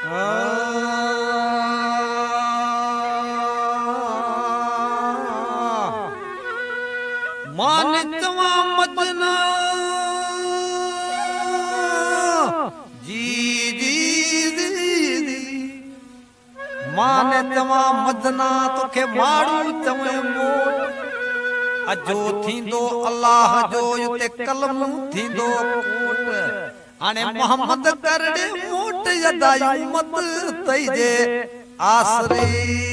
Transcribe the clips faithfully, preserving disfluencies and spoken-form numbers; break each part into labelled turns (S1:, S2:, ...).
S1: मान तवा मदना जी जी जी मान तवा मदना तोखे मारू तवे मोट अजो थींदो अल्लाह जो युते कलम थींदो कोट आने मोहम्मद करड़े मोट यदाई मत तई जे आसरी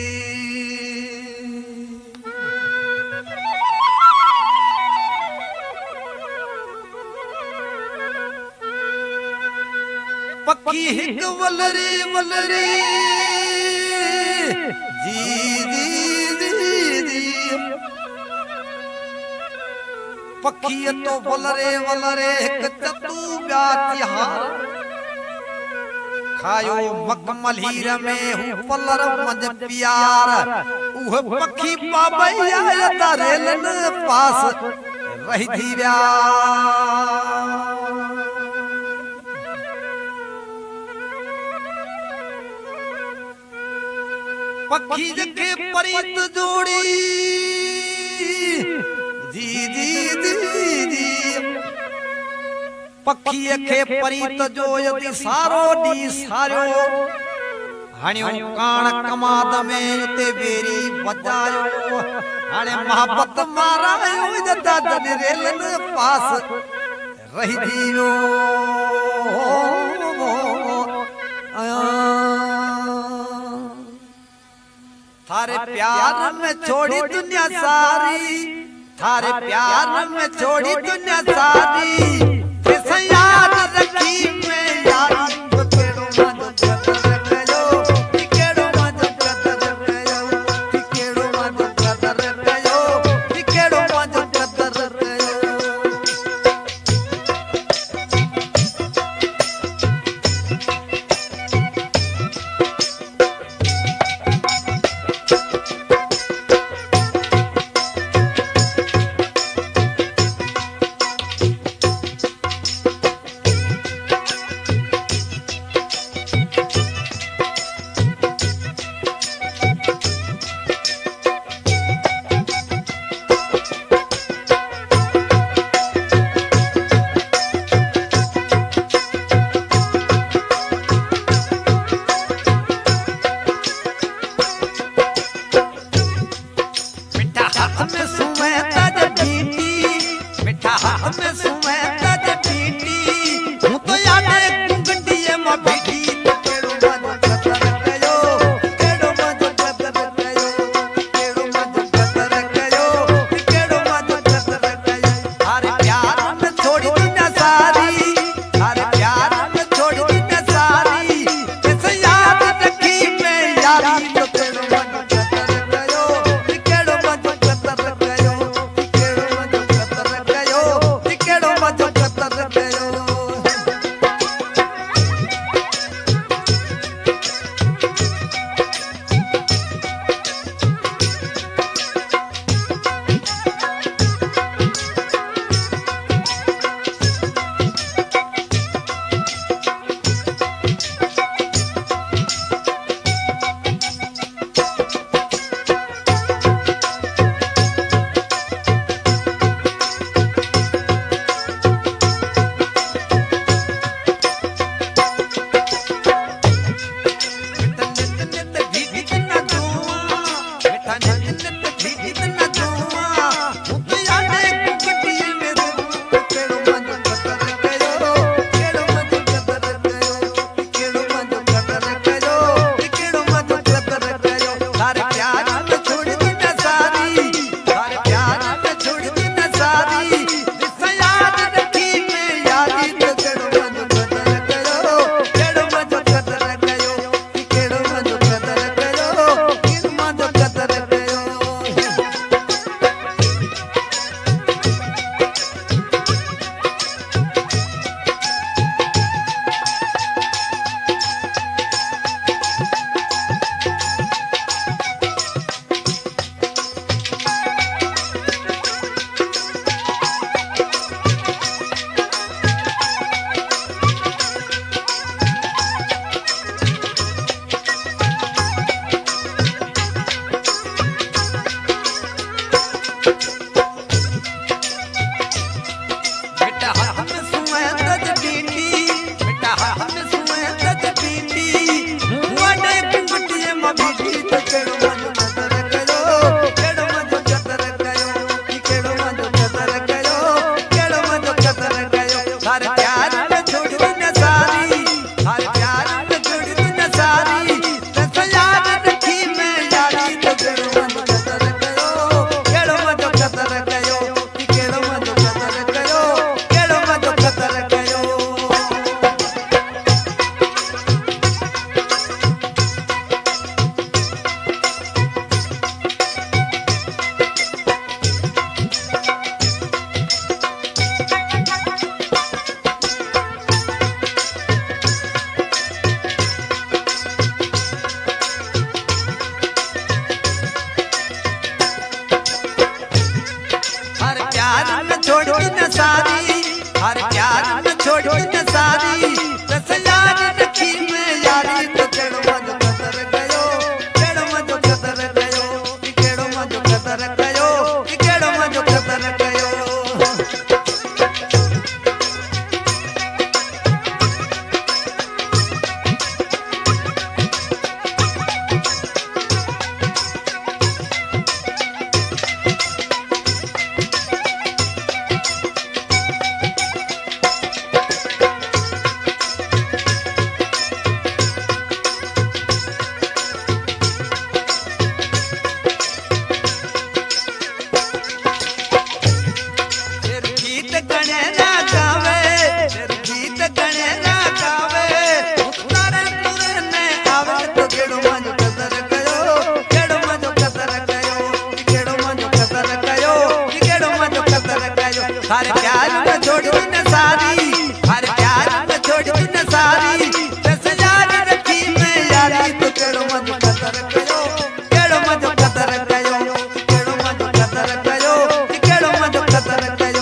S1: पक्की हिक वलरी वलरी जी जी जी जी पक्की तो वलरे वलरे हिक चतू ब्या तिहार खायो मकमल हीर में हु पलर मज प्यार उह पक्की पाबैया यदा रेलन पास रही थी व्या पक्षी जके परीत जोड़ी जी जी जी जी पक्षी के परीत जो यदि सारो डी सारो हणियो कान कमाद में उते बेरी बजायो हाने मोहब्बत मारायो जदा जन रेलन पास रही दियो थारे प्यार में छोड़ी दुनिया सारी थारे प्यार में छोड़ी दुनिया सारी कैसे याद रखी मैं यारी केड़ो मज कदर कयो केड़ो मज कदर कयो केड़ो मज कदर कयो केड़ो मज कदर कयो छोड़ी तुझे सारी दस यार रखी में यारी तो केड़ो मजो कदर गयो केड़ो मजो कदर गयो केड़ो मजो कदर गयो केड़ो मजो कदर गयो थारे प्यार में छोड़ी तुझे सारी थारे प्यार में छोड़ी तुझे सारी दस यार रखी में यारी तो केड़ो मजो कदर कयो केड़ो मजो कदर कयो केड़ो मजो कदर कयो केड़ो मजो कदर कयो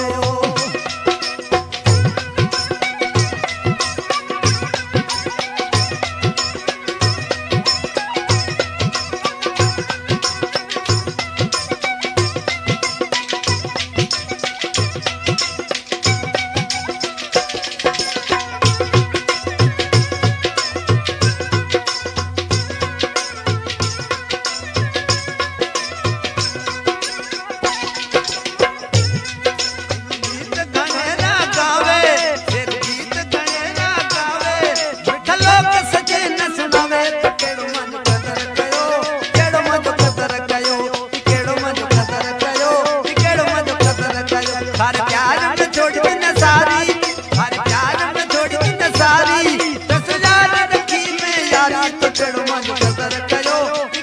S1: थारे प्यार में छोड़ी तुझे सारी थारे प्यार में छोड़ी तुझे सारी दस यार रखी में यारी तो केड़ो मजो कदर कयो